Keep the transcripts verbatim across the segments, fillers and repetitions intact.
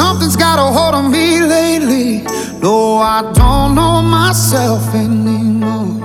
Something's got a hold on me lately. No, I don't know myself anymore.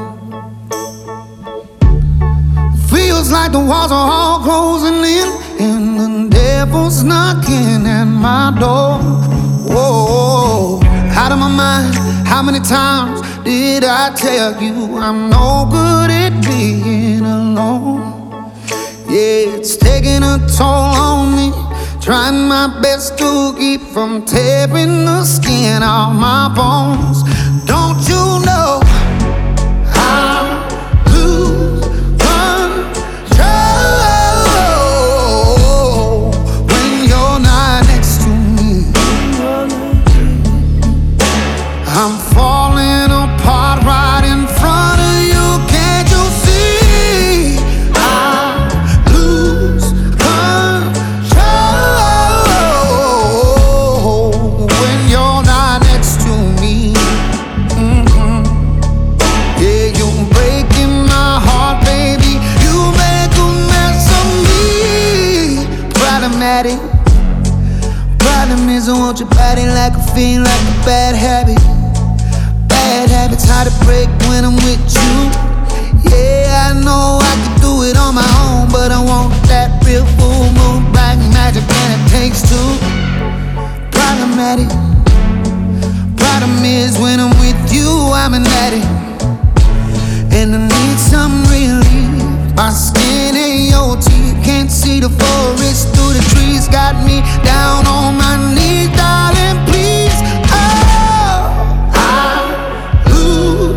Feels like the walls are all closing in, and the devil's knocking at my door. Whoa, out of my mind. How many times did I tell you I'm no good at being alone? Yeah, it's taking a toll on me, trying my best to keep from tearing the skin off my bones. Don't you know I lose control when you're not next to me? I'm falling apart right in front of you. Can't you see? I lose control when you're not next to me. Mm-hmm. Yeah, you're breaking my heart, baby. You make a mess of me. Problematic. Problem is I want your body like a fiend, like a bad habit. Bad habits hard to break when I'm with you. Yeah, I know I can do it on my own, but I want that real full moon black magic, and it takes two. Problematic. Problem is when I'm with you, I'm an addict, and I need some relief. My skin and your teeth, can't see the forest through the trees. Got me down on my knees, darling, please. Oh, I lose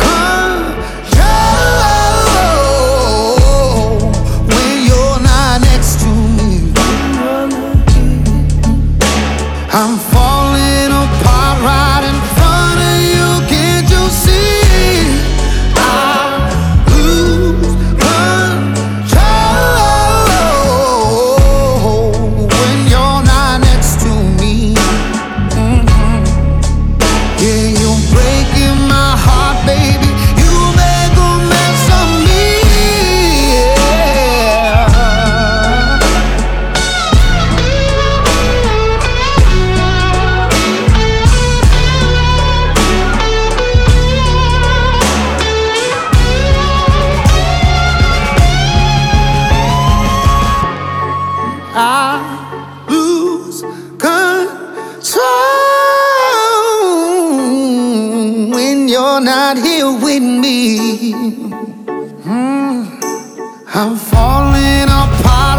control when you're not next to me. I'm falling apart right in front of you. Can't you see? I lose control when you're not next to me. Mhm. Yeah, you're breaking my heart, baby. You make a mess of me. Yeah. I lose control when you're not here with me. Mm. I'm falling apart.